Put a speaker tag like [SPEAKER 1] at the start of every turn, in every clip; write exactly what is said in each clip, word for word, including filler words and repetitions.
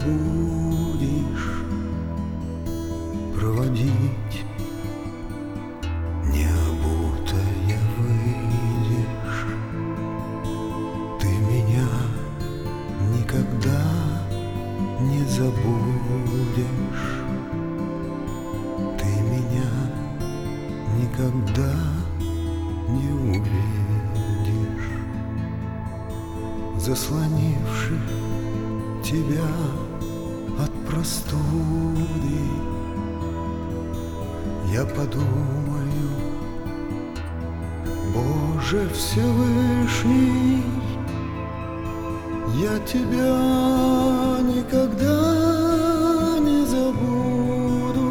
[SPEAKER 1] будешь проводить, необутая выйдешь, ты меня никогда не забудешь, ты меня никогда не увидишь, заслонивши тебя от простуды. Я подумаю: Боже Всевышний, я тебя никогда не забуду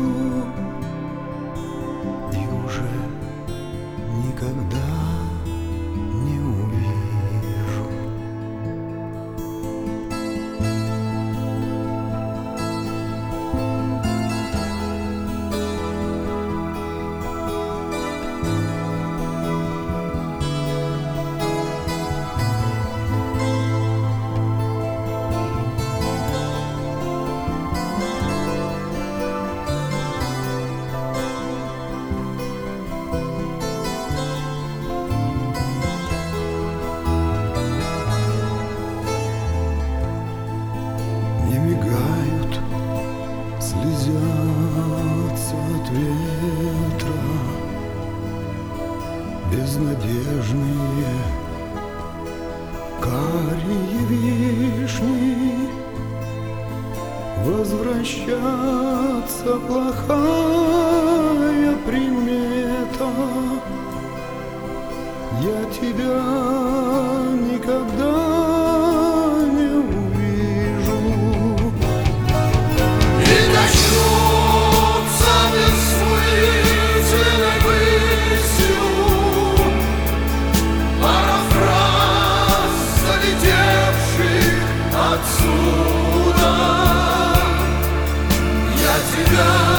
[SPEAKER 1] и уже никогда не увижу. Не мигают, слезятся от ветра безнадежные карие вишни. Возвращаться плохая примета, я тебя никогда не увижу.
[SPEAKER 2] И начнутся бессмысленной мыслью парафраз залетевших отсюда. Я тебя